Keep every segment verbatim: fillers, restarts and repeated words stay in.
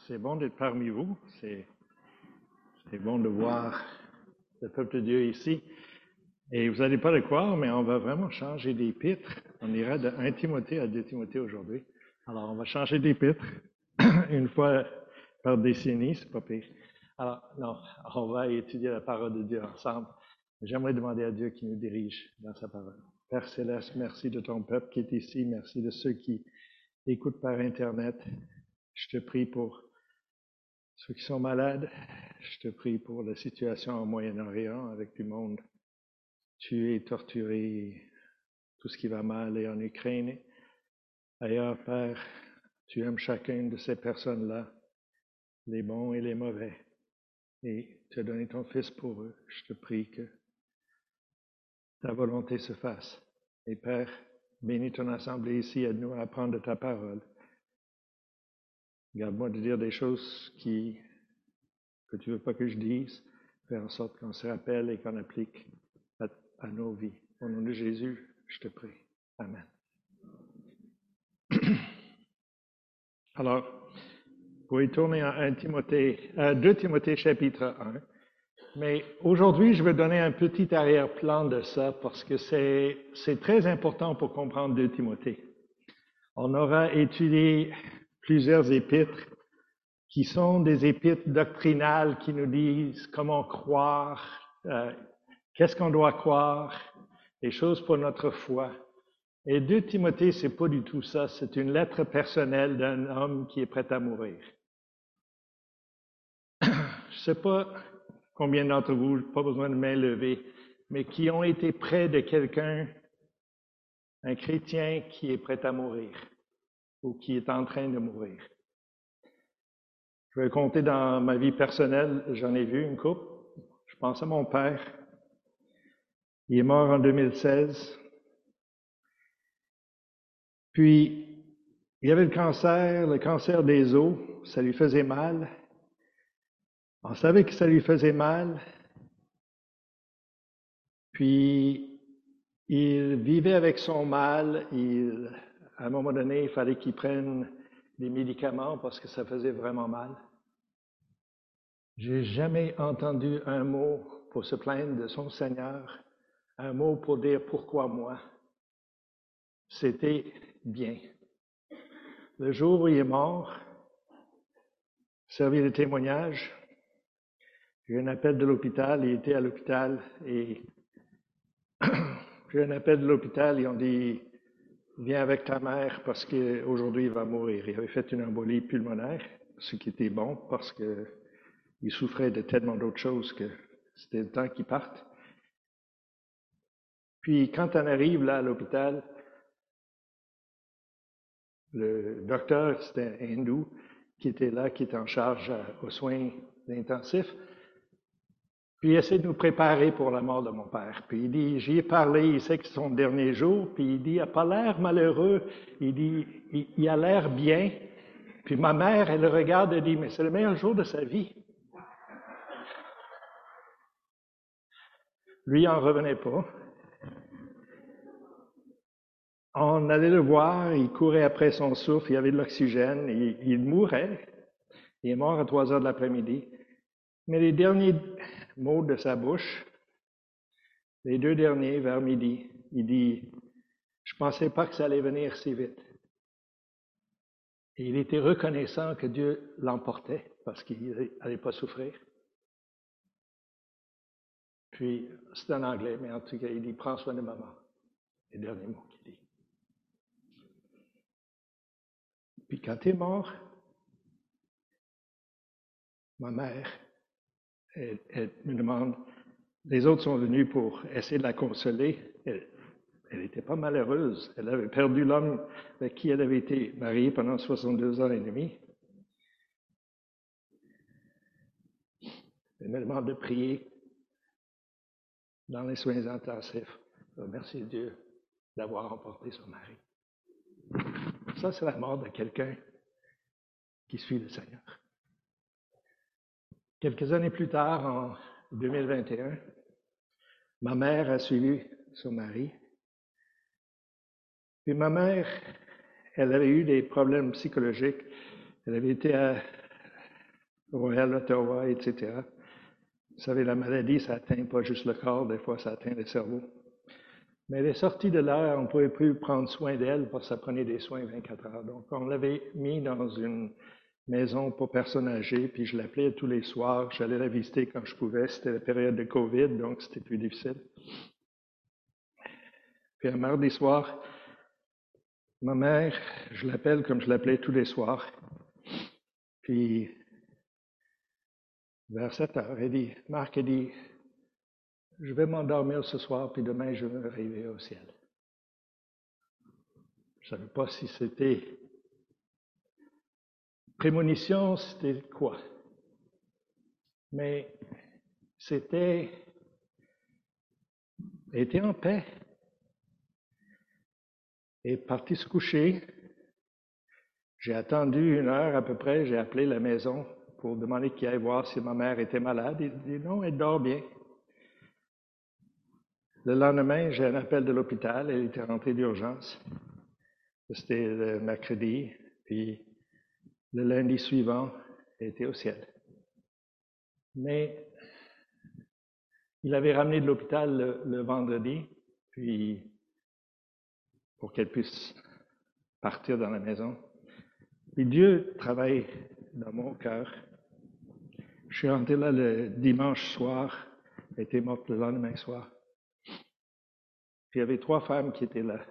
c'est bon d'être parmi vous. C'est, c'est bon de voir le peuple de Dieu ici. Et vous n'allez pas le croire, mais on va vraiment changer d'épître. On ira de un Timothée à deux Timothée aujourd'hui. Alors, on va changer d'épître une fois par décennie, c'est pas pire. Alors, non, on va étudier la parole de Dieu ensemble. J'aimerais demander à Dieu qui nous dirige dans sa parole. Père Céleste, merci de ton peuple qui est ici. Merci de ceux qui écoutent par Internet. Je te prie pour ceux qui sont malades. Je te prie pour la situation au Moyen-Orient avec du monde tué, torturé, tout ce qui va mal et en Ukraine. Ailleurs, Père, tu aimes chacune de ces personnes-là, les bons et les mauvais. Et tu as donné ton Fils pour eux. Je te prie que ta volonté se fasse. Et Père, bénis ton assemblée ici, aide-nous à apprendre de ta parole. Garde-moi de dire des choses qui, que tu ne veux pas que je dise. Fais en sorte qu'on se rappelle et qu'on applique à, à nos vies. Au nom de Jésus, je te prie. Amen. Alors, vous pouvez tourner à un Timothée, à deux Timothée chapitre un. Mais aujourd'hui, je vais donner un petit arrière-plan de ça parce que c'est, c'est très important pour comprendre deux Timothée. On aura étudié plusieurs épîtres qui sont des épîtres doctrinales qui nous disent comment croire, euh, qu'est-ce qu'on doit croire, des choses pour notre foi. Et deux Timothée, c'est pas du tout ça. C'est une lettre personnelle d'un homme qui est prêt à mourir. Je sais pas combien d'entre vous, pas besoin de main levée, mais qui ont été près de quelqu'un, un chrétien qui est prêt à mourir ou qui est en train de mourir. Je vais compter dans ma vie personnelle, j'en ai vu une couple. Je pense à mon père. Il est mort en deux mille seize. Puis, il avait le cancer, le cancer des os, ça lui faisait mal. On savait que ça lui faisait mal. Puis, il vivait avec son mal. Il, à un moment donné, il fallait qu'il prenne des médicaments parce que ça faisait vraiment mal. J'ai jamais entendu un mot pour se plaindre de son Seigneur, un mot pour dire pourquoi moi. C'était bien. Le jour où il est mort, servi de témoignage, j'ai eu un appel de l'hôpital, il était à l'hôpital et j'ai eu un appel de l'hôpital, ils ont dit viens avec ta mère parce qu'aujourd'hui il va mourir. Il avait fait une embolie pulmonaire, ce qui était bon parce qu'il souffrait de tellement d'autres choses que c'était le temps qu'il parte. Puis quand on arrive là à l'hôpital, le docteur, c'était un hindou qui était là, qui était en charge aux soins intensifs. Puis il essaie de nous préparer pour la mort de mon père. Puis il dit, j'y ai parlé, il sait que c'est son dernier jour, puis il dit, il n'a pas l'air malheureux, il dit, il, il a l'air bien. Puis ma mère, elle le regarde et dit, mais c'est le meilleur jour de sa vie. Lui, il n'en revenait pas. On allait le voir, il courait après son souffle, il avait de l'oxygène, il, il mourait. Il est mort à trois heures de l'après-midi. Mais les derniers mots de sa bouche, les deux derniers vers midi, il dit, je ne pensais pas que ça allait venir si vite. Et il était reconnaissant que Dieu l'emportait parce qu'il n'allait pas souffrir. Puis, c'est en anglais, mais en tout cas, il dit, prends soin de maman. Les derniers mots qu'il dit. Puis quand il est mort, ma mère, elle, elle me demande, les autres sont venus pour essayer de la consoler. Elle n'était pas malheureuse. Elle avait perdu l'homme avec qui elle avait été mariée pendant soixante-deux ans et demi. Elle me demande de prier dans les soins intensifs. Remercier Dieu d'avoir emporté son mari. Ça, c'est la mort de quelqu'un qui suit le Seigneur. Quelques années plus tard, en deux mille vingt et un, ma mère a suivi son mari. Puis ma mère, elle avait eu des problèmes psychologiques. Elle avait été à Royal Ottawa, et cetera. Vous savez, la maladie, ça atteint pas juste le corps, des fois, ça atteint le cerveau. Mais elle est sortie de là, on ne pouvait plus prendre soin d'elle parce que ça prenait des soins vingt-quatre heures. Donc, on l'avait mis dans une maison pour personnes âgées, puis je l'appelais tous les soirs. J'allais la visiter quand je pouvais. C'était la période de COVID, donc c'était plus difficile. Puis un mardi soir, ma mère, je l'appelle comme je l'appelais tous les soirs. Puis, vers sept heures, elle dit, Marc, elle dit, je vais m'endormir ce soir, puis demain, je vais me réveiller au ciel. Je ne savais pas si c'était prémonition, c'était quoi. Mais c'était, elle était en paix. Elle est partie se coucher. J'ai attendu une heure à peu près, j'ai appelé la maison pour demander qu'il aille voir si ma mère était malade. Il dit non, elle dort bien. Le lendemain, j'ai un appel de l'hôpital, elle était rentrée d'urgence. C'était le mercredi, puis le lundi suivant, elle était au ciel. Mais il avait ramené de l'hôpital le, le vendredi, puis pour qu'elle puisse partir dans la maison. Puis Dieu travaille dans mon cœur. Je suis rentré là le dimanche soir, elle était morte le lendemain soir. Puis il y avait trois femmes qui étaient là,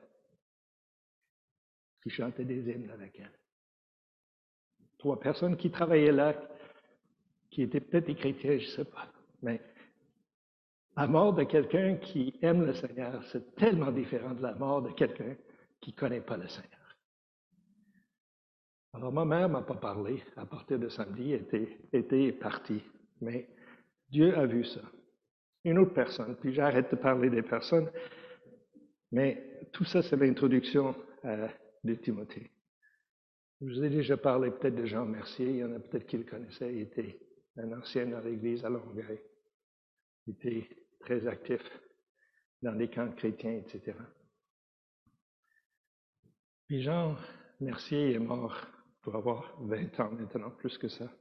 qui chantaient des hymnes avec elle. Trois personnes qui travaillaient là, qui étaient peut-être des chrétiens, je ne sais pas. Mais la mort de quelqu'un qui aime le Seigneur, c'est tellement différent de la mort de quelqu'un qui ne connaît pas le Seigneur. Alors ma mère ne m'a pas parlé à partir de samedi, elle était, était partie. Mais Dieu a vu ça. Une autre personne, puis j'arrête de parler des personnes, mais tout ça, c'est l'introduction à de Timothée. Je vous ai déjà parlé peut-être de Jean Mercier, il y en a peut-être qui le connaissaient, il était un ancien dans l'Église à Longueuil. Il était très actif dans les camps chrétiens, et cetera. Puis Jean Mercier est mort pour avoir vingt ans maintenant, plus que ça.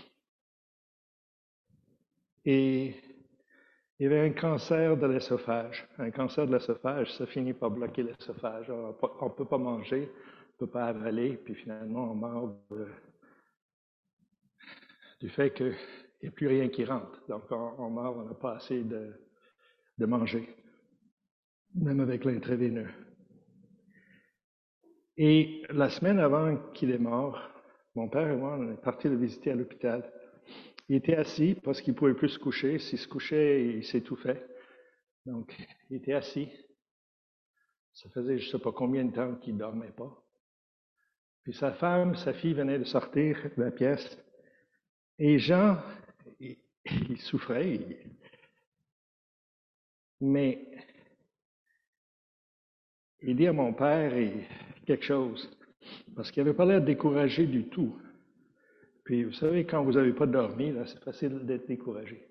Et il y avait un cancer de l'œsophage. Un cancer de l'œsophage, ça finit par bloquer l'œsophage. On ne peut pas manger, on ne peut pas avaler, puis finalement on meurt de, du fait qu'il n'y a plus rien qui rentre. Donc on, on meurt, on n'a pas assez de, de manger, même avec l'intraveineux. Et la semaine avant qu'il est mort, mon père et moi, on est partis le visiter à l'hôpital. Il était assis parce qu'il ne pouvait plus se coucher. S'il se couchait, il s'étouffait. Donc, il était assis. Ça faisait je ne sais pas combien de temps qu'il ne dormait pas. Puis sa femme, sa fille venait de sortir de la pièce. Et Jean, il, il souffrait. Il... Mais il dit à mon père quelque chose, parce qu'il n'avait pas l'air découragé du tout. Puis, vous savez, quand vous n'avez pas dormi, là, c'est facile d'être découragé.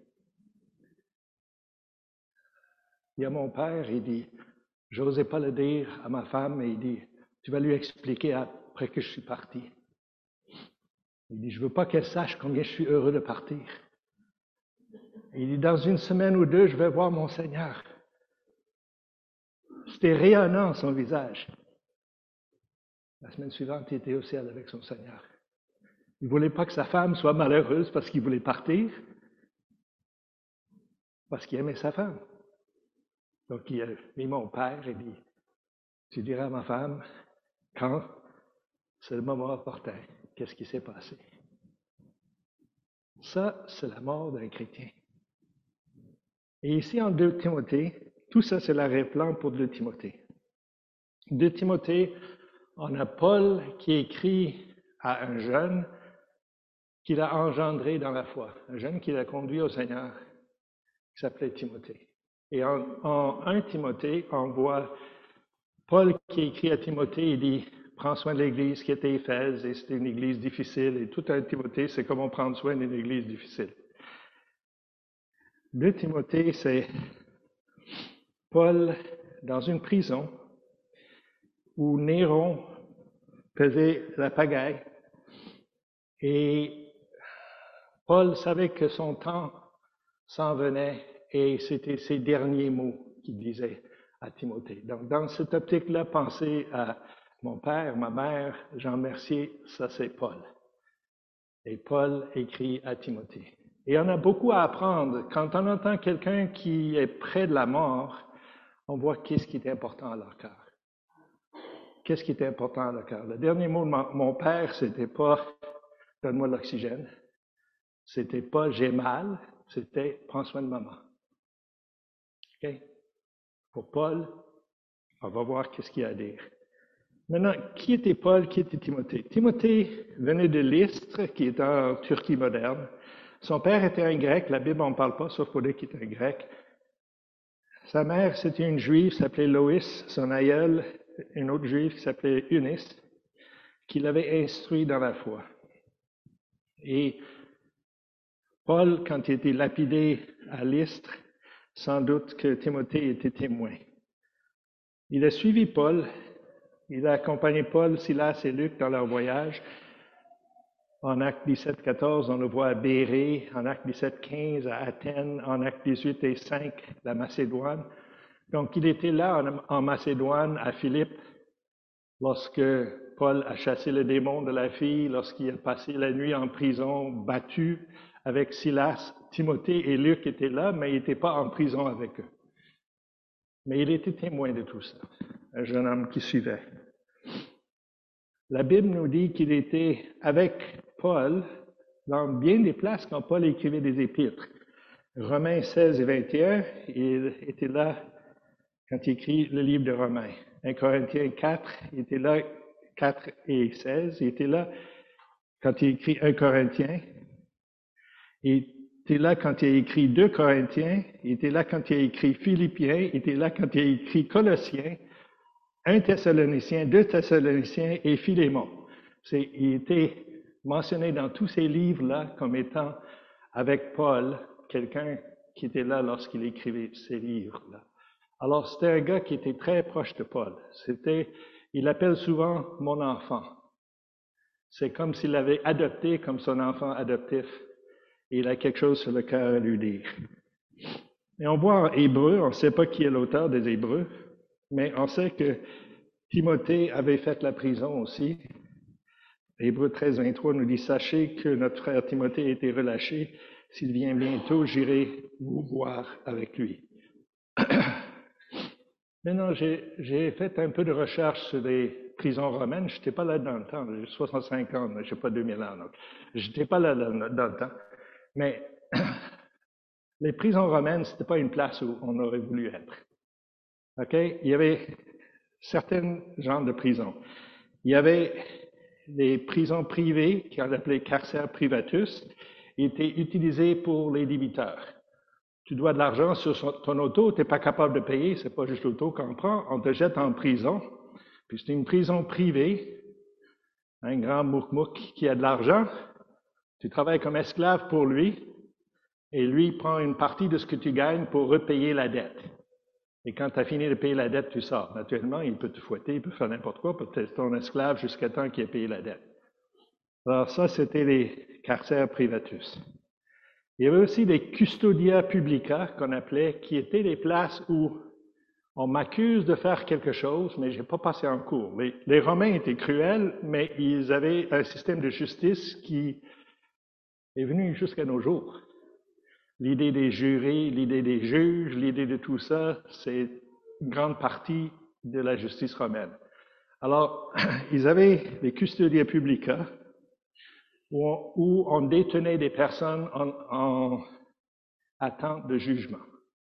Il y a mon père, il dit, je n'osais pas le dire à ma femme, et il dit, tu vas lui expliquer après que je suis parti. Il dit, je ne veux pas qu'elle sache combien je suis heureux de partir. Et il dit, dans une semaine ou deux, je vais voir mon Seigneur. C'était rayonnant, son visage. La semaine suivante, il était au ciel avec son Seigneur. Il ne voulait pas que sa femme soit malheureuse parce qu'il voulait partir, parce qu'il aimait sa femme. Donc, il a mis mon père et dit, tu diras à ma femme, quand c'est le moment opportun, qu'est-ce qui s'est passé? Ça, c'est la mort d'un chrétien. Et ici, en deux Timothée, tout ça, c'est l'arrière-plan pour deux Timothée. deux Timothée, on a Paul qui écrit à un jeune qu'il a engendré dans la foi, un jeune qu'il a conduit au Seigneur, qui s'appelait Timothée. Et en, en un Timothée, on voit Paul qui écrit à Timothée, il dit, prends soin de l'église qui était Éphèse, et c'était une église difficile, et tout un Timothée, c'est comment prendre soin d'une église difficile. deux Timothée, c'est Paul dans une prison où Néron faisait la pagaille, et Paul savait que son temps s'en venait et c'était ses derniers mots qu'il disait à Timothée. Donc, dans cette optique-là, pensez à mon père, ma mère, Jean Mercier, ça c'est Paul. Et Paul écrit à Timothée. Et on a beaucoup à apprendre. Quand on entend quelqu'un qui est près de la mort, on voit qu'est-ce qui est important à leur cœur. Qu'est-ce qui est important à leur cœur? Le dernier mot de mon, mon père, c'était pas « donne-moi l'oxygène ». C'était pas « j'ai mal », c'était « prends soin de maman ». OK? Pour Paul, on va voir qu'est-ce qu'il y a à dire. Maintenant, qui était Paul, qui était Timothée? Timothée venait de Lystre, qui est en Turquie moderne. Son père était un grec, la Bible n'en parle pas, sauf pour dire qu'il était un grec. Sa mère, c'était une juive, s'appelait Loïs, son aïeul, une autre juive qui s'appelait Eunice, qui l'avait instruit dans la foi. Et Paul, quand il était lapidé à Lystre, sans doute que Timothée était témoin. Il a suivi Paul, il a accompagné Paul, Silas et Luc dans leur voyage. En Acte dix-sept, quatorze, on le voit à Bérée, en Acte dix-sept, quinze, à Athènes, en Acte dix-huit et cinq, la Macédoine. Donc, il était là en, en Macédoine, à Philippe, lorsque Paul a chassé le démon de la fille, lorsqu'il a passé la nuit en prison, battu avec Silas. Timothée et Luc étaient là, mais il n'était pas en prison avec eux. Mais il était témoin de tout ça, un jeune homme qui suivait. La Bible nous dit qu'il était avec Paul dans bien des places quand Paul écrivait des épîtres. Romains seize et vingt et un, il était là quand il écrit le livre de Romains. un Corinthiens quatre, il était là, quatre et seize, il était là quand il écrit un Corinthiens. Il était là quand il a écrit deux Corinthiens, il était là quand il a écrit Philippiens, il était là quand il a écrit Colossiens, un Thessalonicien, deux Thessaloniciens et Philémon. C'est, il était mentionné dans tous ces livres-là comme étant avec Paul, quelqu'un qui était là lorsqu'il écrivait ces livres-là. Alors, c'était un gars qui était très proche de Paul. C'était, il l'appelle souvent mon enfant. C'est comme s'il l'avait adopté comme son enfant adoptif. Et il a quelque chose sur le cœur à lui dire. Et on voit en Hébreu, on ne sait pas qui est l'auteur des Hébreux, mais on sait que Timothée avait fait la prison aussi. Hébreux treize, vingt-trois nous dit, sachez que notre frère Timothée a été relâché. S'il vient bientôt, j'irai vous voir avec lui. Maintenant, j'ai, j'ai fait un peu de recherche sur les prisons romaines. Je n'étais pas là dans le temps, j'ai soixante-cinq ans, je n'ai pas deux mille ans. Donc, je n'étais pas là, là dans le temps. Mais les prisons romaines, ce n'était pas une place où on aurait voulu être. OK? Il y avait certains genres de prisons. Il y avait des prisons privées, qu'on appelait carcères privatus, qui étaient utilisées pour les débiteurs. Tu dois de l'argent sur ton auto, tu n'es pas capable de payer, c'est pas juste l'auto qu'on prend, on te jette en prison. Puis c'est une prison privée, un grand mouk-mouk qui a de l'argent, tu travailles comme esclave pour lui, et lui prend une partie de ce que tu gagnes pour repayer la dette. Et quand tu as fini de payer la dette, tu sors. Naturellement, il peut te fouetter, il peut faire n'importe quoi, peut-être ton esclave jusqu'à temps qu'il ait payé la dette. Alors ça, c'était les carcères privatus. Il y avait aussi des custodia publica, qu'on appelait, qui étaient des places où on m'accuse de faire quelque chose, mais je n'ai pas passé en cours. Les, les Romains étaient cruels, mais ils avaient un système de justice qui est venu jusqu'à nos jours. L'idée des jurés, l'idée des juges, l'idée de tout ça, c'est une grande partie de la justice romaine. Alors, ils avaient les custodia publica, où on, où on détenait des personnes en, en attente de jugement.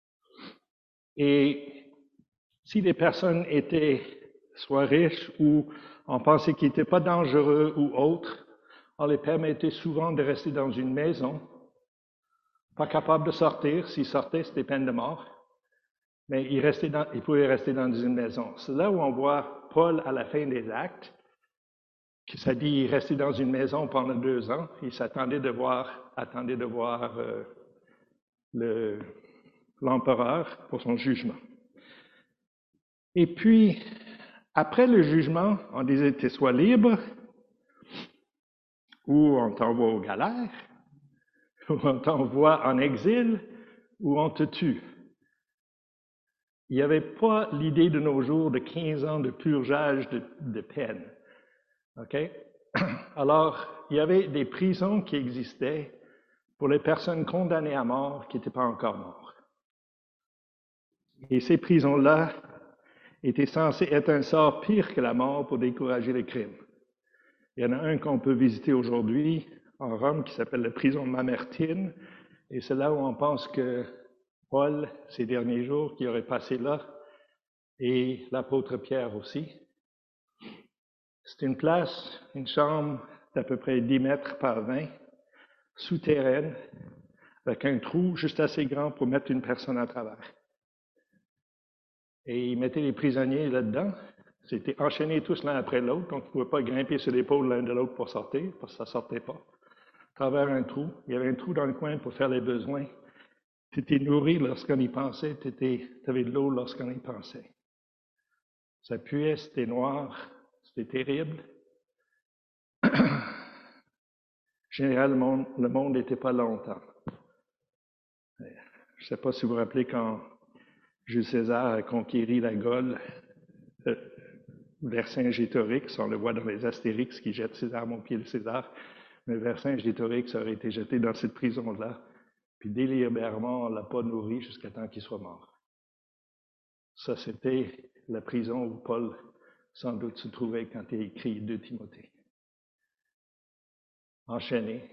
Et si les personnes étaient soit riches ou on pensait qu'ils n'étaient pas dangereux ou autres, on les permettait souvent de rester dans une maison, pas capables de sortir. S'ils sortaient, c'était peine de mort. Mais ils, restaient dans, ils pouvaient rester dans une maison. C'est là où on voit Paul à la fin des Actes, qui ça dit il restait dans une maison pendant deux ans. Il s'attendait de voir, attendait de voir euh, le, l'empereur pour son jugement. Et puis, après le jugement, on disait tu sois libre ou on t'envoie aux galères. ou on t'envoie en exil, ou on te tue. Il n'y avait pas l'idée de nos jours de quinze ans de purgeage de, de peine. OK? Alors, il y avait des prisons qui existaient pour les personnes condamnées à mort qui n'étaient pas encore mortes. Et ces prisons-là étaient censées être un sort pire que la mort pour décourager les crimes. Il y en a un qu'on peut visiter aujourd'hui en Rome qui s'appelle la prison Mamertine, et c'est là où on pense que Paul, ces derniers jours, qui aurait passé là, et l'apôtre Pierre aussi. C'est une place, une chambre d'à peu près dix mètres par vingt, souterraine, avec un trou juste assez grand pour mettre une personne à travers. Et ils mettaient les prisonniers là-dedans. C'était enchaînés tous l'un après l'autre, donc ils ne pouvaient pas grimper sur l'épaule l'un de l'autre pour sortir, parce que ça ne sortait pas. À travers un trou, il y avait un trou dans le coin pour faire les besoins. Tu étais nourri lorsqu'on y pensait, tu avais de l'eau lorsqu'on y pensait. Ça puait, c'était noir, c'était terrible. Généralement, le monde n'était pas longtemps. Je ne sais pas si vous vous rappelez quand Jules César a conquéri la Gaule euh, Vercingétorix, on le voit dans les Astérix qui jettent ses armes au pied de César, mais Vercingétorix aurait été jeté dans cette prison-là, puis délibérément, on ne l'a pas nourri jusqu'à temps qu'il soit mort. Ça, c'était la prison où Paul, sans doute, se trouvait quand il a écrit deux Timothée. Enchaîné.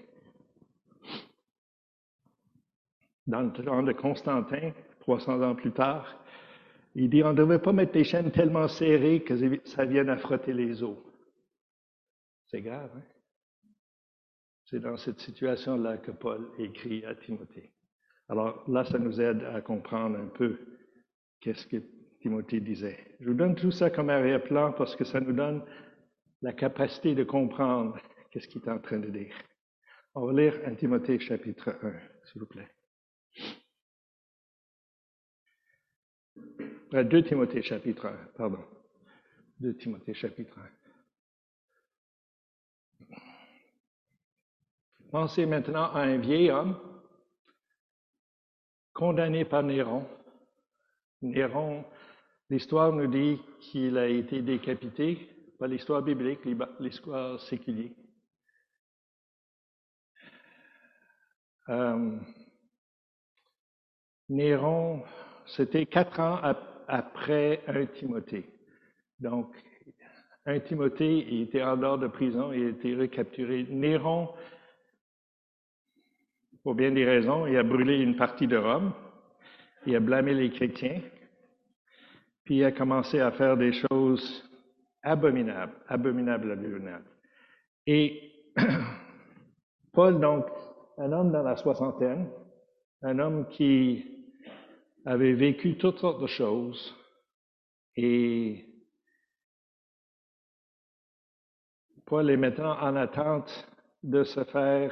Dans le temps de Constantin, trois cents ans plus tard, il dit on ne devait pas mettre les chaînes tellement serrées que ça vienne à frotter les os. C'est grave, hein? C'est dans cette situation-là que Paul écrit à Timothée. Alors là, ça nous aide à comprendre un peu qu'est-ce que Timothée disait. Je vous donne tout ça comme arrière-plan parce que ça nous donne la capacité de comprendre qu'est-ce qu'il est en train de dire. On va lire un Timothée chapitre un, s'il vous plaît. deux Timothée chapitre un, pardon. deux Timothée chapitre un. Pensez maintenant à un vieil homme condamné par Néron. Néron, l'histoire nous dit qu'il a été décapité, pas l'histoire biblique, l'histoire séculière. Euh, Néron, c'était quatre ans après un Timothée. Donc, un Timothée, il était en dehors de prison, il a été recapturé. Néron, pour bien des raisons, il a brûlé une partie de Rome, il a blâmé les chrétiens, puis il a commencé à faire des choses abominables, abominables, abominables. Et Paul, donc, un homme dans la soixantaine, un homme qui avait vécu toutes sortes de choses, et Paul est maintenant en attente de se faire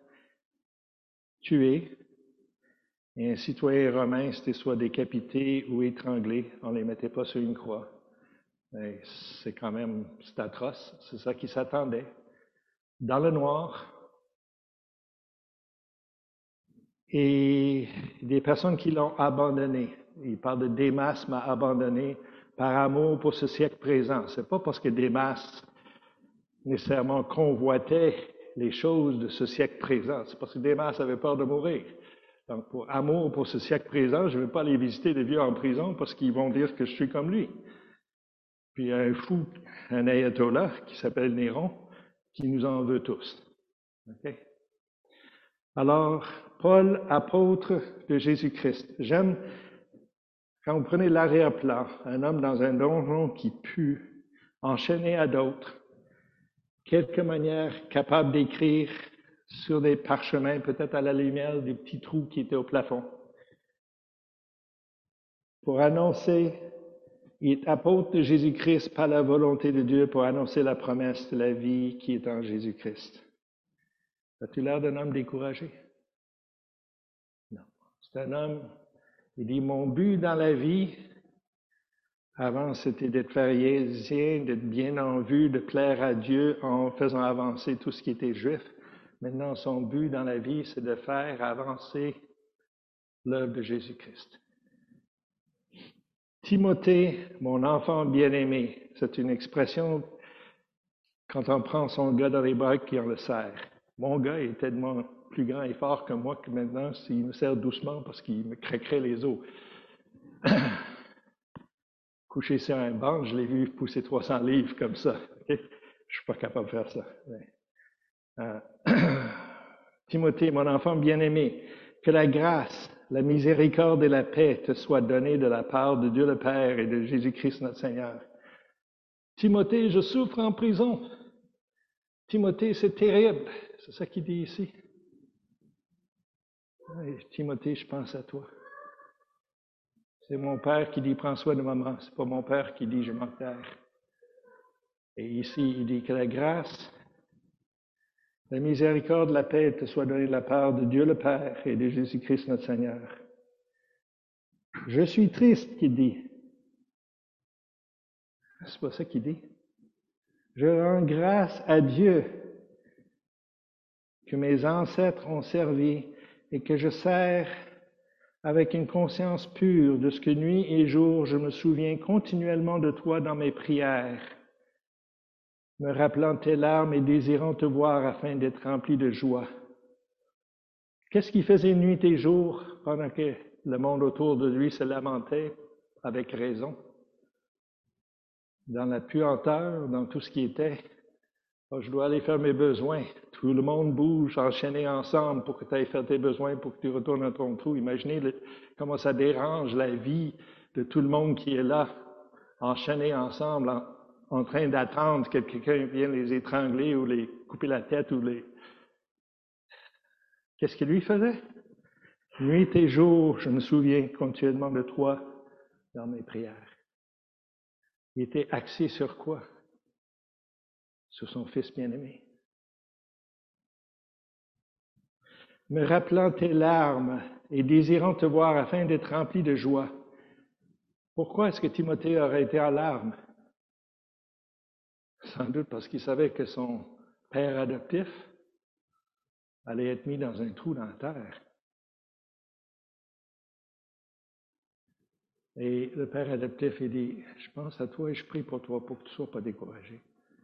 tuer. Et un citoyen romain, c'était soit décapité ou étranglé. On ne les mettait pas sur une croix. Et c'est quand même, c'est atroce. C'est ça qui s'attendait. Dans le noir. Et des personnes qui l'ont abandonné. Il parle de Démas m'a abandonné par amour pour ce siècle présent. C'est pas parce que Démas nécessairement convoitait les choses de ce siècle présent. C'est parce que Démas avait peur de mourir. Donc, pour amour pour ce siècle présent, je ne vais pas aller visiter des vieux en prison parce qu'ils vont dire que je suis comme lui. Puis il y a un fou, un ayatollah qui s'appelle Néron, qui nous en veut tous. Okay? Alors, Paul, apôtre de Jésus-Christ. J'aime, quand vous prenez l'arrière-plan, un homme dans un donjon qui pue, enchaîné à d'autres, quelque manière capable d'écrire sur des parchemins, peut-être à la lumière des petits trous qui étaient au plafond, pour annoncer, il est apôtre de Jésus-Christ par la volonté de Dieu pour annoncer la promesse de la vie qui est en Jésus-Christ. As-tu l'air d'un homme découragé? Non. C'est un homme, il dit, mon but dans la vie, avant c'était d'être pharisien, d'être bien en vue, de plaire à Dieu en faisant avancer tout ce qui était juif. Maintenant, son but dans la vie, c'est de faire avancer l'œuvre de Jésus-Christ. Timothée, mon enfant bien-aimé, c'est une expression quand on prend son gars dans les bras et on le serre. Mon gars est tellement plus grand et fort que moi que maintenant, s'il me serre doucement parce qu'il me craquerait les os. Couché sur un banc, je l'ai vu pousser trois cents livres comme ça. Okay? Je ne suis pas capable de faire ça. Mais, euh, Timothée, mon enfant bien-aimé, que la grâce, la miséricorde et la paix te soient données de la part de Dieu le Père et de Jésus-Christ notre Seigneur. Timothée, je souffre en prison. Timothée, c'est terrible. C'est ça qu'il dit ici. Et Timothée, je pense à toi. C'est mon père qui dit prends soin de maman. C'est pas mon père qui dit je manque d'air. Et ici, il dit que la grâce, la miséricorde, la paix te soit donnée de la part de Dieu le Père et de Jésus-Christ notre Seigneur. Je suis triste, qu'il dit. C'est pas ça qu'il dit. Je rends grâce à Dieu que mes ancêtres ont servi et que je sers avec une conscience pure de ce que nuit et jour je me souviens continuellement de toi dans mes prières, me rappelant tes larmes et désirant te voir afin d'être rempli de joie. Qu'est-ce qu'il faisait nuit et jour pendant que le monde autour de lui se lamentait avec raison? Dans la puanteur, dans tout ce qui était, oh, je dois aller faire mes besoins. Tout le monde bouge, enchaîné ensemble pour que tu ailles faire tes besoins, pour que tu retournes à ton trou. Imaginez le, comment ça dérange la vie de tout le monde qui est là, enchaîné ensemble, en, en train d'attendre que quelqu'un vienne les étrangler ou les couper la tête ou les... Qu'est-ce qu'il lui faisait? Nuit et jour, je me souviens continuellement de toi dans mes prières. Il était axé sur quoi? Sur son Fils bien-aimé. Me rappelant tes larmes et désirant te voir afin d'être rempli de joie. Pourquoi est-ce que Timothée aurait été en larmes? Sans doute parce qu'il savait que son père adoptif allait être mis dans un trou dans la terre. Et le père adoptif, il dit, je pense à toi et je prie pour toi pour que tu ne sois pas découragé.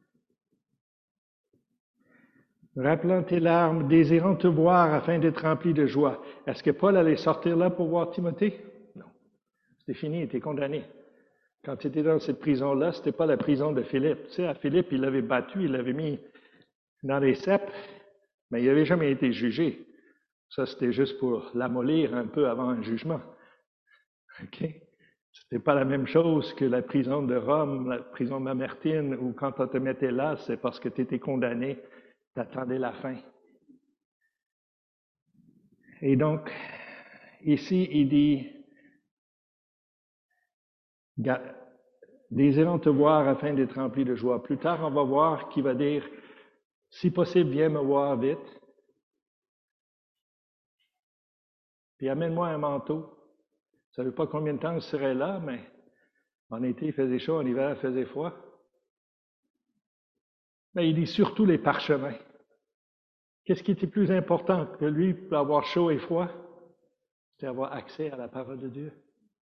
Rappelant tes larmes, désirant te voir afin d'être rempli de joie. Est-ce que Paul allait sortir là pour voir Timothée? Non. C'était fini, il était condamné. Quand il était dans cette prison-là, ce n'était pas la prison de Philippe. Tu sais, à Philippe, il l'avait battu, il l'avait mis dans les ceps, mais il n'avait jamais été jugé. Ça, c'était juste pour l'amollir un peu avant un jugement. OK? C'était pas la même chose que la prison de Rome, la prison Mamertine, où quand on te mettait là, c'est parce que tu étais condamné, tu attendais la fin. Et donc, ici, il dit, désirant te voir afin d'être rempli de joie. Plus tard, on va voir qu'il va dire, si possible, viens me voir vite. Puis amène-moi un manteau. Je ne savais pas combien de temps je serais là, mais en été, il faisait chaud, en hiver, il faisait froid. Mais il dit surtout les parchemins. Qu'est-ce qui était plus important que lui pour avoir chaud et froid? C'était avoir accès à la parole de Dieu.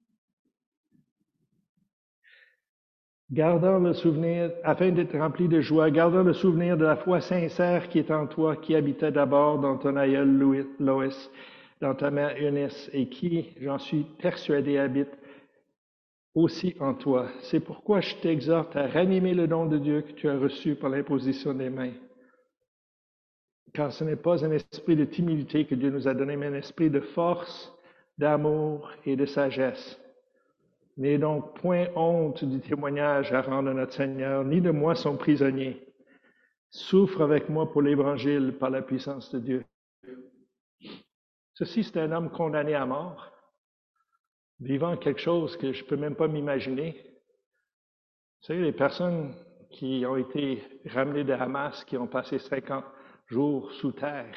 Gardant le souvenir, afin d'être rempli de joie, gardant le souvenir de la foi sincère qui est en toi, qui habitait d'abord dans ton aïeul Loïs, dans ta mère Eunice, et qui, j'en suis persuadé, habite aussi en toi. C'est pourquoi je t'exhorte à ranimer le don de Dieu que tu as reçu par l'imposition des mains. Car ce n'est pas un esprit de timidité que Dieu nous a donné, mais un esprit de force, d'amour et de sagesse. N'aie donc point honte du témoignage à rendre à notre Seigneur, ni de moi son prisonnier. Souffre avec moi pour l'Évangile par la puissance de Dieu. Ceci, c'est un homme condamné à mort, vivant quelque chose que je ne peux même pas m'imaginer. Vous savez, les personnes qui ont été ramenées de Hamas, qui ont passé cinquante jours sous terre.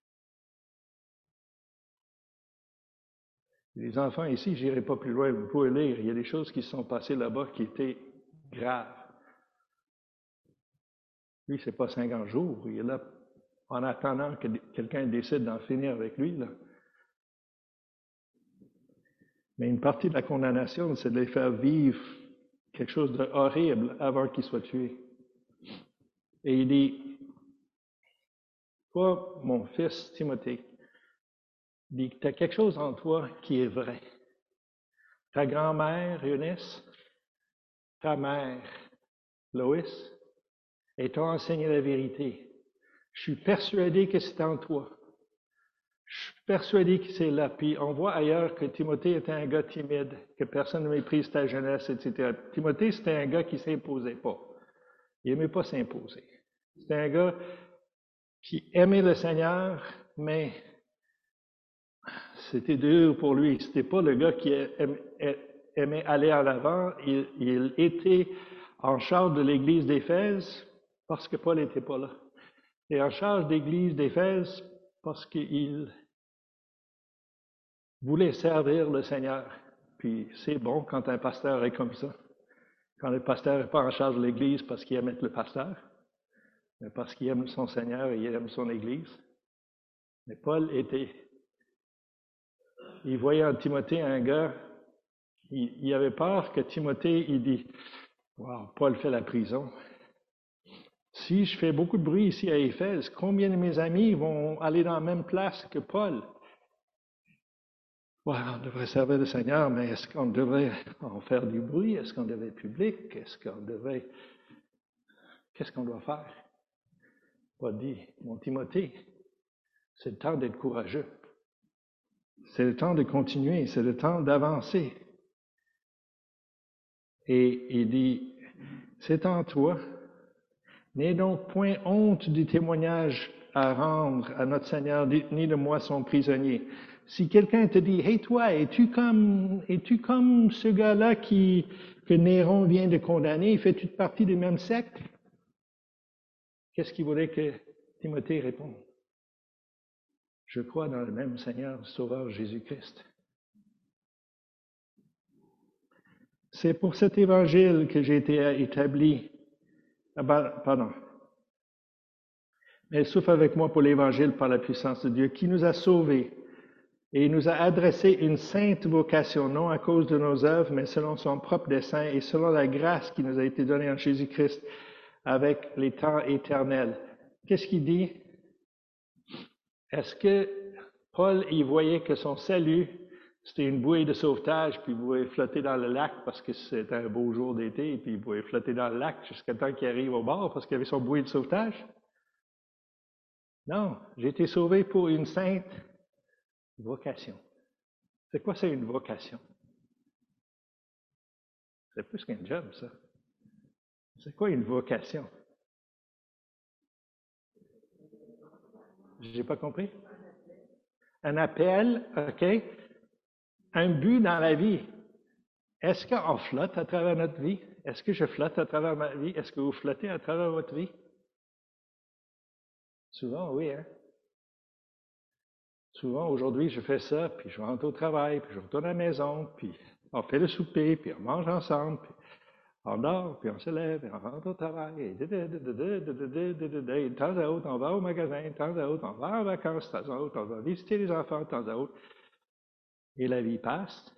Les enfants ici, je n'irai pas plus loin, vous pouvez lire, il y a des choses qui se sont passées là-bas qui étaient graves. Lui, ce n'est pas cinquante jours, il est là en attendant que quelqu'un décide d'en finir avec lui, là. Mais une partie de la condamnation, c'est de les faire vivre quelque chose d'horrible avant qu'ils soient tués. Et il dit, toi, mon fils Timothée, il dit que tu as quelque chose en toi qui est vrai. Ta grand-mère, Eunice, ta mère, Loïs, et t'ont enseigné la vérité. Je suis persuadé que c'est en toi. Je suis persuadé que c'est là. Puis on voit ailleurs que Timothée était un gars timide, que personne ne méprise ta jeunesse, et cetera. Timothée, c'était un gars qui ne s'imposait pas. Il n'aimait pas s'imposer. C'était un gars qui aimait le Seigneur, mais c'était dur pour lui. C'était pas le gars qui aimait aller en avant. Il, il était en charge de l'église d'Éphèse parce que Paul n'était pas là. Et en charge de l'église d'Éphèse parce qu'il voulait servir le Seigneur. Puis c'est bon quand un pasteur est comme ça. Quand le pasteur n'est pas en charge de l'église parce qu'il aime être le pasteur, mais parce qu'il aime son Seigneur et il aime son église. Mais Paul était, il voyait en Timothée un gars, il, il avait peur que Timothée, il dit, wow, Paul fait la prison. Si je fais beaucoup de bruit ici à Éphèse, combien de mes amis vont aller dans la même place que Paul? Ouais, on devrait servir le Seigneur, mais est-ce qu'on devrait en faire du bruit? Est-ce qu'on devrait être public? Est-ce qu'on devrait... Qu'est-ce qu'on doit faire? Paul dit, mon Timothée, c'est le temps d'être courageux. C'est le temps de continuer, c'est le temps d'avancer. Et il dit, c'est en toi. N'aie donc point honte du témoignage à rendre à notre Seigneur, ni de moi son prisonnier. Si quelqu'un te dit, hey toi, es-tu comme, es-tu comme ce gars-là qui, que Néron vient de condamner, fais-tu partie du même secte? Qu'est-ce qu'il voulait que Timothée réponde? Je crois dans le même Seigneur, Sauveur Jésus-Christ. C'est pour cet évangile que j'ai été établi. Ah, pardon. Mais souffre avec moi pour l'évangile par la puissance de Dieu qui nous a sauvés. Et il nous a adressé une sainte vocation, non à cause de nos œuvres, mais selon son propre dessein et selon la grâce qui nous a été donnée en Jésus-Christ avec les temps éternels. Qu'est-ce qu'il dit? Est-ce que Paul y voyait que son salut, c'était une bouée de sauvetage, puis il pouvait flotter dans le lac parce que c'était un beau jour d'été, et puis il pouvait flotter dans le lac jusqu'à temps qu'il arrive au bord parce qu'il avait son bouée de sauvetage? Non, j'ai été sauvé pour une sainte vocation. C'est quoi, c'est une vocation? C'est plus qu'un job, ça. C'est quoi une vocation? J'ai pas compris? Un appel, OK? Un but dans la vie. Est-ce qu'on flotte à travers notre vie? Est-ce que je flotte à travers ma vie? Est-ce que vous flottez à travers votre vie? Souvent, oui, hein? Souvent, aujourd'hui, je fais ça, puis je rentre au travail, puis je retourne à la maison, puis on fait le souper, puis on mange ensemble, puis on dort, puis on se lève, et on rentre au travail, et de, de, de, de, de, de, de, de, de, de, de temps à autre, on va au magasin, de temps à autre, on va en vacances, de temps à autre, on va visiter les enfants, de temps à autre. Et la vie passe.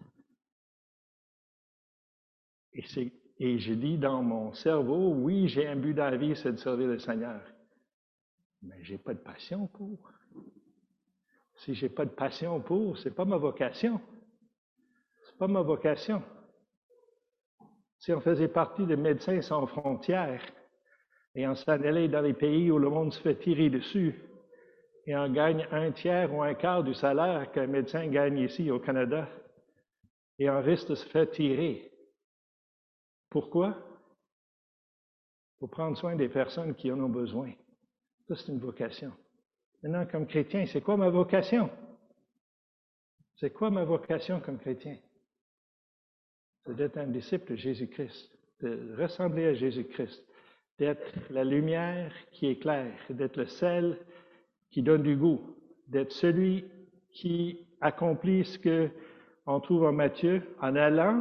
Et, c'est, et je dis dans mon cerveau, oui, j'ai un but dans la vie, c'est de servir le Seigneur. Mais je n'ai pas de passion pour. Si je n'ai pas de passion pour, ce n'est pas ma vocation. Ce n'est pas ma vocation. Si on faisait partie de Médecins sans frontières et on s'en allait dans les pays où le monde se fait tirer dessus et on gagne un tiers ou un quart du salaire qu'un médecin gagne ici au Canada et on risque de se faire tirer. Pourquoi? Pour prendre soin des personnes qui en ont besoin. Ça, c'est une vocation. Maintenant, comme chrétien, c'est quoi ma vocation? C'est quoi ma vocation comme chrétien? C'est d'être un disciple de Jésus-Christ, de ressembler à Jésus-Christ, d'être la lumière qui éclaire, d'être le sel qui donne du goût, d'être celui qui accomplit ce qu'on trouve en Matthieu, en allant,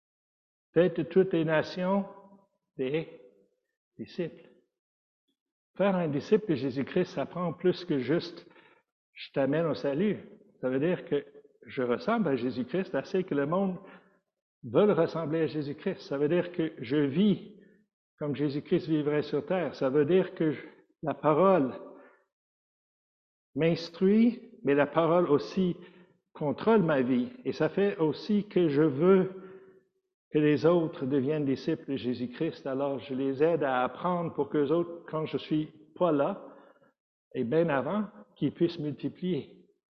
faites de toutes les nations des disciples. faire un disciple de Jésus-Christ, ça prend plus que juste « je t'amène au salut ». Ça veut dire que je ressemble à Jésus-Christ assez que le monde veut ressembler à Jésus-Christ. Ça veut dire que je vis comme Jésus-Christ vivrait sur terre. Ça veut dire que je, la parole m'instruit, mais la parole aussi contrôle ma vie. Et ça fait aussi que je veux que les autres deviennent disciples de Jésus-Christ. Alors, je les aide à apprendre pour qu'eux autres, quand je ne suis pas là, et bien avant, qu'ils puissent multiplier.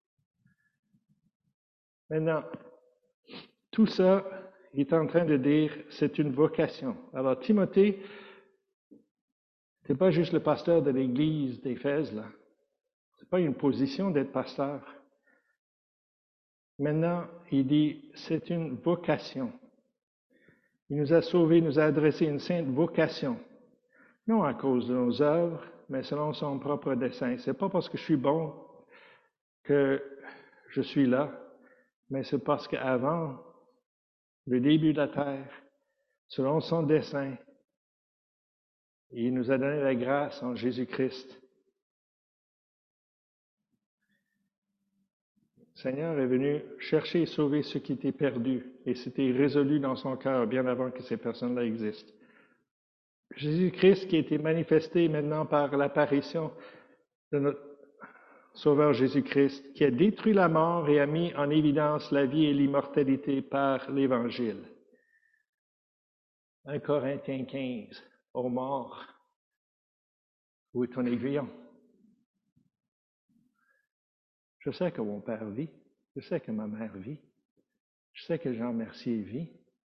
Maintenant, tout ça, il est en train de dire, c'est une vocation. Alors, Timothée, ce n'est pas juste le pasteur de l'église d'Éphèse, là. Ce n'est pas une position d'être pasteur. Maintenant, il dit, c'est une vocation. Il nous a sauvés, il nous a adressé une sainte vocation. Non à cause de nos œuvres, mais selon son propre dessein. Ce n'est pas parce que je suis bon que je suis là, mais c'est parce qu'avant le début de la terre, selon son dessein, il nous a donné la grâce en Jésus-Christ. Le Seigneur est venu chercher et sauver ceux qui étaient perdus, et c'était résolu dans son cœur bien avant que ces personnes-là existent. Jésus-Christ qui a été manifesté maintenant par l'apparition de notre Sauveur Jésus-Christ, qui a détruit la mort et a mis en évidence la vie et l'immortalité par l'Évangile. un Corinthiens quinze, ô mort, où est ton aiguillon? Je sais que mon père vit, je sais que ma mère vit, je sais que Jean Mercier vit.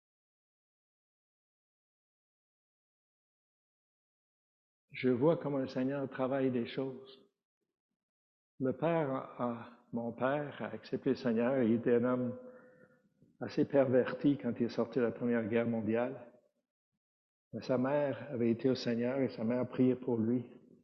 Je vois comment le Seigneur travaille des choses. Le père, a, mon père, a accepté le Seigneur. Il était un homme assez perverti quand il est sorti de la Première Guerre mondiale. Mais sa mère avait été au Seigneur et sa mère priait pour lui.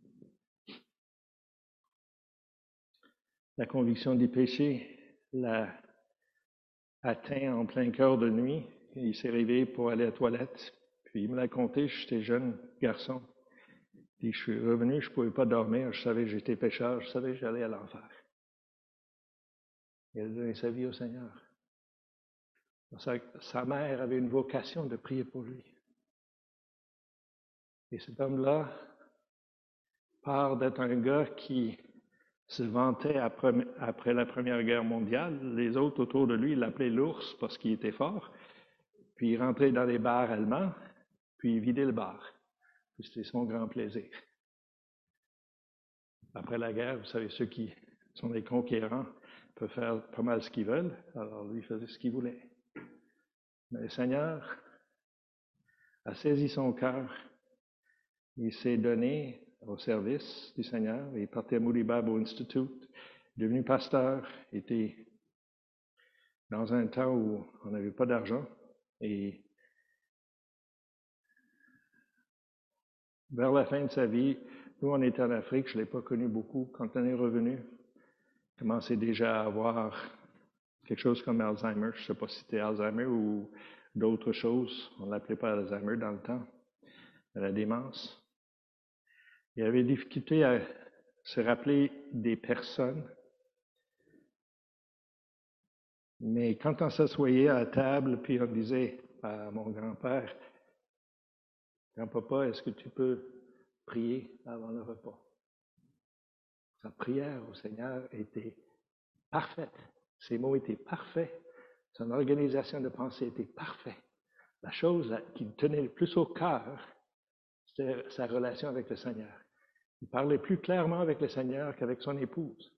La conviction du péché l'a atteint en plein cœur de nuit. Il s'est réveillé pour aller à la toilette. Puis il me l'a conté, j'étais jeune garçon. Puis je suis revenu, je ne pouvais pas dormir, je savais que j'étais pécheur, je savais que j'allais à l'enfer. Il a donné sa vie au Seigneur. Sa, sa mère avait une vocation de prier pour lui. Et cet homme-là part d'être un gars qui se vantait après, après la Première Guerre mondiale. Les autres autour de lui l'appelaient l'ours parce qu'il était fort. Puis il rentrait dans les bars allemands, puis il vidait le bar. C'était son grand plaisir. Après la guerre, vous savez, ceux qui sont des conquérants peuvent faire pas mal ce qu'ils veulent. Alors lui, il faisait ce qu'il voulait. Mais le Seigneur a saisi son cœur. Il s'est donné au service du Seigneur. Il est parti à Moody Bible Institute, devenu pasteur, était dans un temps où on n'avait pas d'argent. Et vers la fin de sa vie, nous, on était en Afrique, je ne l'ai pas connu beaucoup. Quand on est revenu, il commençait déjà à avoir quelque chose comme Alzheimer. Je ne sais pas si c'était Alzheimer ou d'autres choses. On ne l'appelait pas Alzheimer dans le temps, la démence. Il avait difficulté à se rappeler des personnes. Mais quand on s'assoyait à la table, puis on disait à mon grand-père, « Grand-papa, est-ce que tu peux prier avant le repas? » Sa prière au Seigneur était parfaite. Ses mots étaient parfaits. Son organisation de pensée était parfaite. La chose qui le tenait le plus au cœur, c'était sa relation avec le Seigneur. Il parlait plus clairement avec le Seigneur qu'avec son épouse.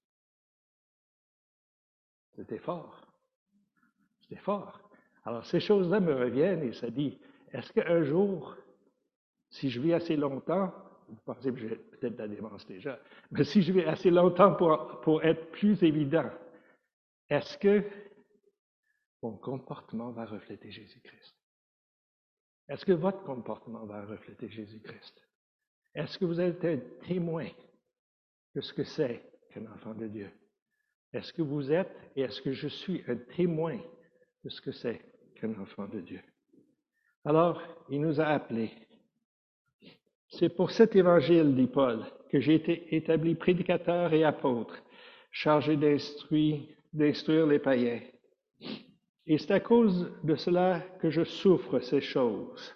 C'était fort. C'était fort. Alors, ces choses-là me reviennent et ça dit, est-ce qu'un jour, si je vis assez longtemps, vous pensez que j'ai peut-être de la démence déjà, mais si je vis assez longtemps pour, pour être plus évident, est-ce que mon comportement va refléter Jésus-Christ? Est-ce que votre comportement va refléter Jésus-Christ? Est-ce que vous êtes un témoin de ce que c'est qu'un enfant de Dieu? Est-ce que vous êtes et est-ce que je suis un témoin de ce que c'est qu'un enfant de Dieu? Alors, il nous a appelés. C'est pour cet évangile, dit Paul, que j'ai été établi prédicateur et apôtre, chargé d'instruire, d'instruire les païens. Et c'est à cause de cela que je souffre ces choses.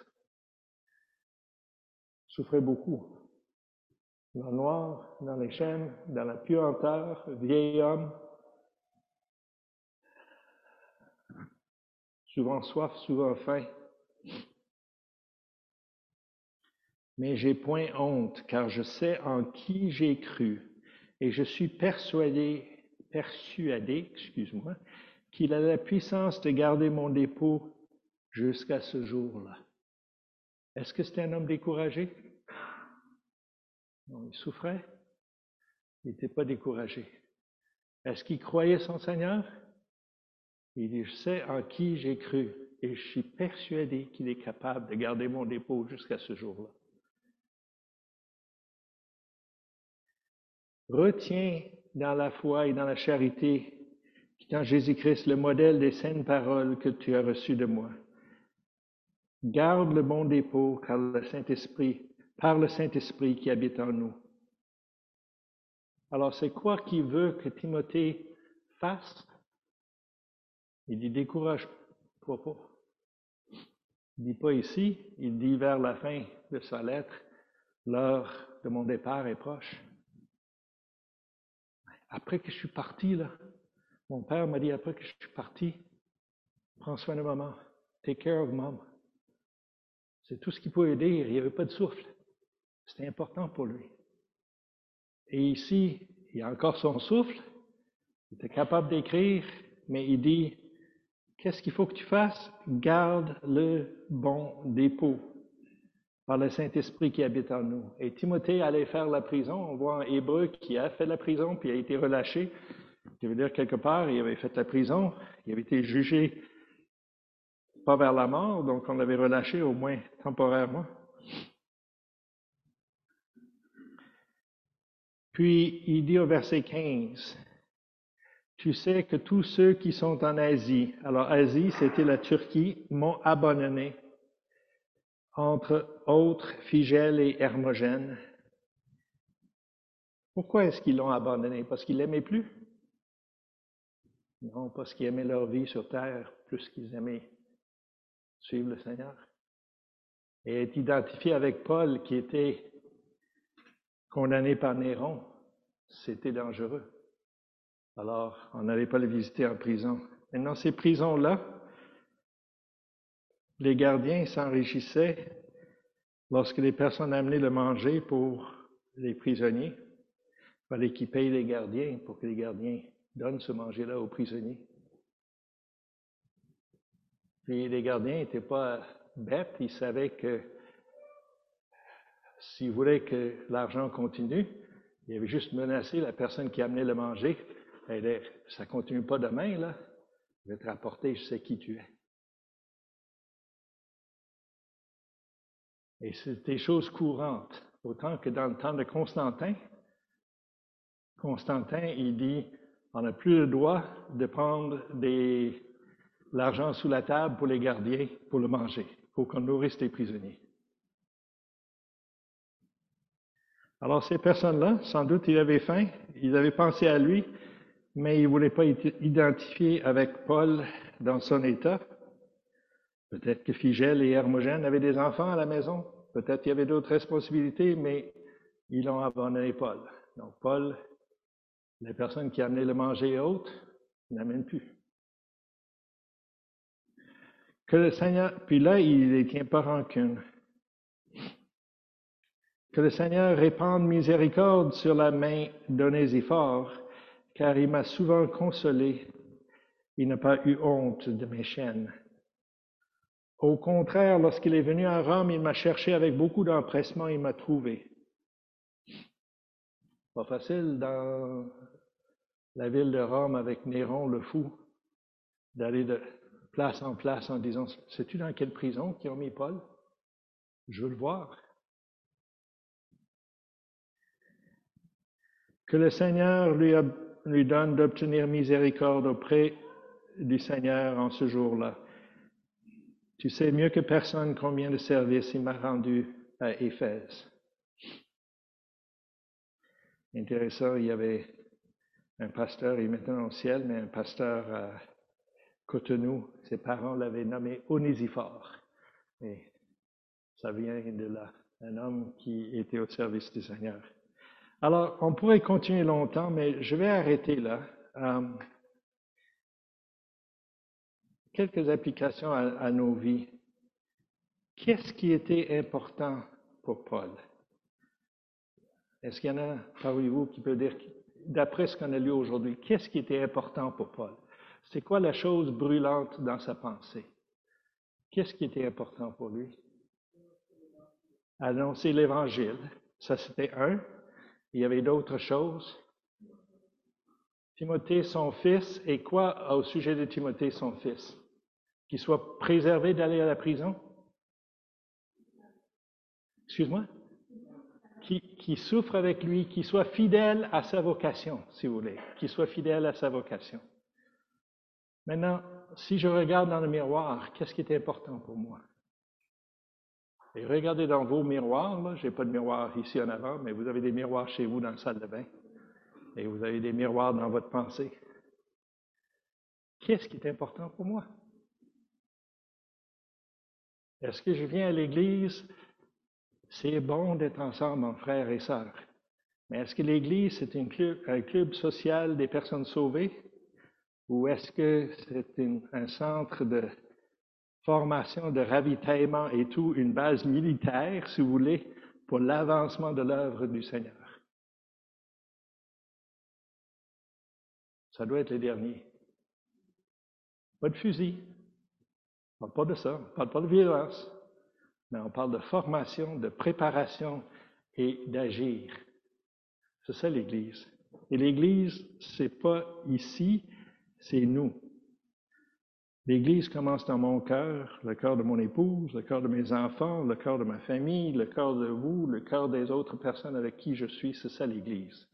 Je souffrais beaucoup. Dans le noir, dans les chaînes, dans la puanteur, vieil homme, souvent soif, souvent faim. Mais j'ai point honte, car je sais en qui j'ai cru, et je suis persuadé, persuadé, excuse-moi, qu'il a la puissance de garder mon dépôt jusqu'à ce jour-là. Est-ce que c'était un homme découragé? Non, il souffrait. Il n'était pas découragé. Est-ce qu'il croyait son Seigneur? Il dit, je sais en qui j'ai cru, et je suis persuadé qu'il est capable de garder mon dépôt jusqu'à ce jour-là. Retiens dans la foi et dans la charité qui est en Jésus-Christ le modèle des saintes paroles que tu as reçues de moi. Garde le bon dépôt car le Saint-Esprit, par le Saint-Esprit qui habite en nous. Alors, c'est quoi qu'il veut que Timothée fasse? Il dit, décourage-toi pas. Il ne dit pas ici, il dit vers la fin de sa lettre, l'heure de mon départ est proche. Après que je suis parti, là, mon père m'a dit, après que je suis parti, prends soin de maman, take care of mom. C'est tout ce qu'il pouvait dire, il n'y avait pas de souffle. C'était important pour lui. Et ici, il a encore son souffle, il était capable d'écrire, mais il dit, qu'est-ce qu'il faut que tu fasses? Garde le bon dépôt par le Saint-Esprit qui habite en nous. Et Timothée allait faire la prison. On voit en Hébreu qu'il a fait la prison, puis il a été relâché. Ça veut dire quelque part, il avait fait la prison, il avait été jugé pas vers la mort, donc on l'avait relâché au moins temporairement. Puis il dit au verset quinze, tu sais que tous ceux qui sont en Asie, alors Asie, c'était la Turquie, m'ont abandonné, entre autres Phygèle et Hermogène. Pourquoi est-ce qu'ils l'ont abandonné? Parce qu'ils l'aimaient plus? Non, parce qu'ils aimaient leur vie sur terre plus qu'ils aimaient suivre le Seigneur. Et est identifié avec Paul qui était condamné par Néron. C'était dangereux. Alors, on n'allait pas le visiter en prison. Mais dans ces prisons-là, les gardiens s'enrichissaient lorsque les personnes amenaient le manger pour les prisonniers. Il fallait qu'ils payent les gardiens pour que les gardiens donnent ce manger-là aux prisonniers. Puis les gardiens n'étaient pas bêtes, ils savaient que s'ils voulaient que l'argent continue, il avait juste menacé la personne qui amenait le manger. Elle, ça ne continue pas demain, là. Je vais te rapporter, je sais qui tu es. Et c'était chose courante. Autant que dans le temps de Constantin, Constantin, il dit, on n'a plus le droit de prendre des, l'argent sous la table pour les gardiens, pour le manger. Il faut qu'on nourrisse les prisonniers. Alors ces personnes-là, sans doute, ils avaient faim, ils avaient pensé à lui, mais ils ne voulaient pas être identifiés avec Paul dans son état. Peut-être que Phygèle et Hermogène avaient des enfants à la maison, peut-être qu'il y avait d'autres responsabilités, mais ils ont abandonné Paul. Donc Paul, les personnes qui amenaient le manger et autres, n'amènent plus. Que le Seigneur, puis là, il ne tient pas rancune. Que le Seigneur répande miséricorde sur la main d'Onésiphore, car il m'a souvent consolé. Il n'a pas eu honte de mes chaînes. Au contraire, lorsqu'il est venu à Rome, il m'a cherché avec beaucoup d'empressement, il m'a trouvé. Pas facile dans la ville de Rome avec Néron le fou, d'aller de place en place en disant, sais-tu dans quelle prison qu'ils ont mis Paul? Je veux le voir. Que le Seigneur lui, a, lui donne d'obtenir miséricorde auprès du Seigneur en ce jour-là. Tu sais mieux que personne combien de services il m'a rendu à Éphèse. Intéressant, il y avait un pasteur, il est maintenant au ciel, mais un pasteur à Cotonou, ses parents l'avaient nommé Onésiphore. Et ça vient de là, un homme qui était au service du Seigneur. Alors, on pourrait continuer longtemps, mais je vais arrêter là. Euh, quelques applications à, à nos vies. Qu'est-ce qui était important pour Paul? Est-ce qu'il y en a parmi vous qui peut dire, d'après ce qu'on a lu aujourd'hui, qu'est-ce qui était important pour Paul? C'est quoi la chose brûlante dans sa pensée? Qu'est-ce qui était important pour lui? Annoncer l'Évangile. Ça, c'était un. Il y avait d'autres choses. Timothée, son fils, et quoi au sujet de Timothée, son fils? Qu'il soit préservé d'aller à la prison? Excuse-moi? Qui, qui souffre avec lui, qui soit fidèle à sa vocation, si vous voulez. Qui soit fidèle à sa vocation. Maintenant, si je regarde dans le miroir, qu'est-ce qui est important pour moi? Et regardez dans vos miroirs, je n'ai pas de miroir ici en avant, mais vous avez des miroirs chez vous dans la salle de bain. Et vous avez des miroirs dans votre pensée. Qu'est-ce qui est important pour moi? Est-ce que je viens à l'Église? C'est bon d'être ensemble, en frères et sœurs. Mais est-ce que l'Église, c'est un club, un club social des personnes sauvées? Ou est-ce que c'est une, un centre de formation, de ravitaillement et tout, une base militaire, si vous voulez, pour l'avancement de l'œuvre du Seigneur? Ça doit être les derniers. Pas de fusil. On ne parle pas de ça. On ne parle pas de violence. Mais on parle de formation, de préparation et d'agir. C'est ça l'Église. Et l'Église, ce n'est pas ici, c'est nous. L'Église commence dans mon cœur, le cœur de mon épouse, le cœur de mes enfants, le cœur de ma famille, le cœur de vous, le cœur des autres personnes avec qui je suis. C'est ça l'Église.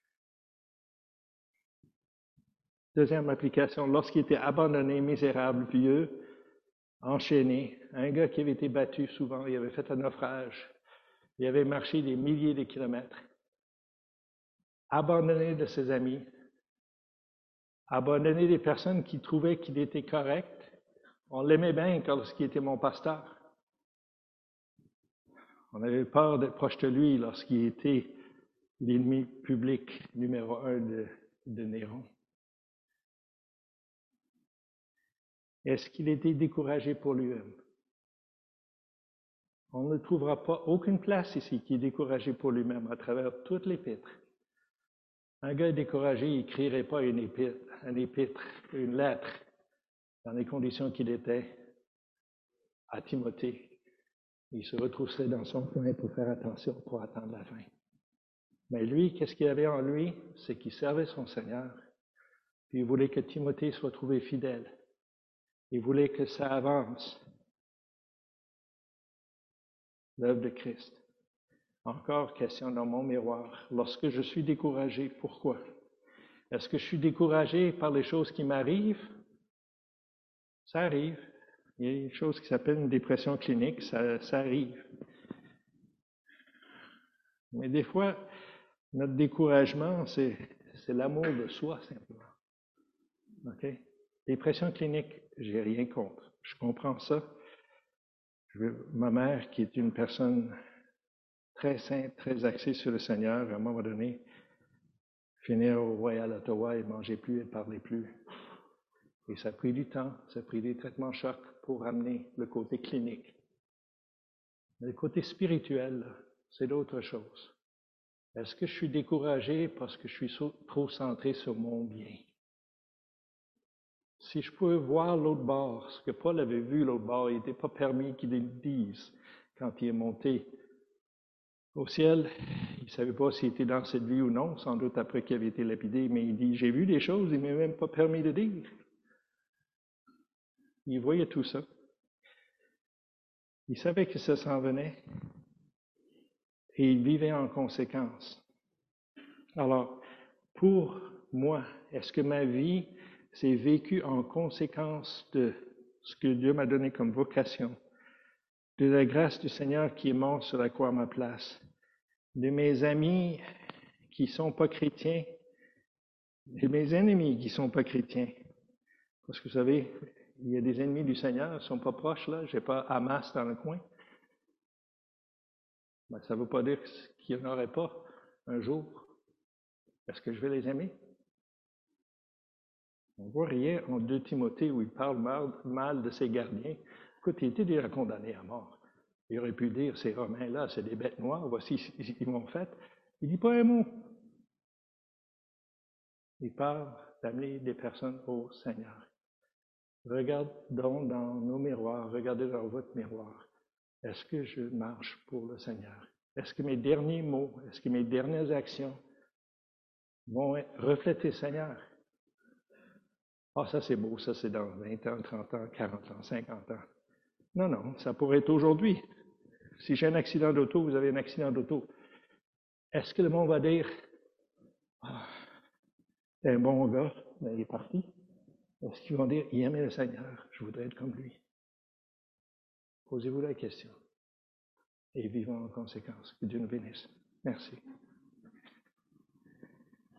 Deuxième application, lorsqu'il était abandonné, misérable, vieux, enchaîné, un gars qui avait été battu souvent, il avait fait un naufrage, il avait marché des milliers de kilomètres, abandonné de ses amis, abandonné des personnes qui trouvaient qu'il était correct. On l'aimait bien lorsqu'il était mon pasteur. On avait peur d'être proche de lui lorsqu'il était l'ennemi public numéro un de, de Néron. Est-ce qu'il était découragé pour lui-même? On ne trouvera pas aucune place ici qui est découragé pour lui-même à travers toute l'épître. Un gars découragé, il n'écrirait pas une épître, un épître, une lettre, dans les conditions qu'il était à Timothée. Il se retrousserait dans son coin pour faire attention, pour attendre la fin. Mais lui, qu'est-ce qu'il avait en lui? C'est qu'il servait son Seigneur. Puis il voulait que Timothée soit trouvé fidèle. Il voulait que ça avance. L'œuvre de Christ. Encore question dans mon miroir. Lorsque je suis découragé, pourquoi? Est-ce que je suis découragé par les choses qui m'arrivent? Ça arrive. Il y a une chose qui s'appelle une dépression clinique, ça, ça arrive. Mais des fois, notre découragement, c'est, c'est l'amour de soi, simplement. OK? Dépression clinique, j'ai rien contre. Je comprends ça. Je, ma mère, qui est une personne très sainte, très axée sur le Seigneur, à un moment donné, finir au Royal Ottawa, elle ne mangeait plus, elle ne parlait plus. Et ça a pris du temps, ça a pris des traitements chocs pour amener le côté clinique. Mais le côté spirituel, c'est d'autres choses. Est-ce que je suis découragé parce que je suis trop centré sur mon bien? Si je pouvais voir l'autre bord, ce que Paul avait vu l'autre bord, il n'était pas permis qu'il le dise quand il est monté au ciel. Il ne savait pas s'il était dans cette vie ou non, sans doute après qu'il avait été lapidé, mais il dit, j'ai vu des choses, il ne m'a même pas permis de dire. Il voyait tout ça. Il savait que ça s'en venait et il vivait en conséquence. Alors, pour moi, est-ce que ma vie s'est vécue en conséquence de ce que Dieu m'a donné comme vocation, de la grâce du Seigneur qui est mort sur la croix à ma place, de mes amis qui ne sont pas chrétiens et mes ennemis qui ne sont pas chrétiens. Parce que vous savez, il y a des ennemis du Seigneur, ils ne sont pas proches là, je n'ai pas Hamas dans le coin. Ben, ça ne veut pas dire qu'il n'y en aurait pas un jour. Est-ce que je vais les aimer? On ne voit rien en deux Timothée où il parle mal, mal de ses gardiens. Écoute, il était déjà condamné à mort. Il aurait pu dire, ces Romains-là, c'est des bêtes noires, voici ce qu'ils m'ont fait. Il ne dit pas un mot. Il parle d'amener des personnes au Seigneur. Regardons dans nos miroirs, regardez dans votre miroir. Est-ce que je marche pour le Seigneur? Est-ce que mes derniers mots, est-ce que mes dernières actions vont refléter le Seigneur? Ah, ça c'est beau, ça c'est dans vingt ans, trente ans, quarante ans, cinquante ans. Non, non, ça pourrait être aujourd'hui. Si j'ai un accident d'auto, vous avez un accident d'auto. Est-ce que le monde va dire, ah, c'est un bon gars, mais il est parti? Est-ce qu'ils vont dire, il aimait le Seigneur, je voudrais être comme lui? Posez-vous la question et vivons en conséquence. Que Dieu nous bénisse. Merci.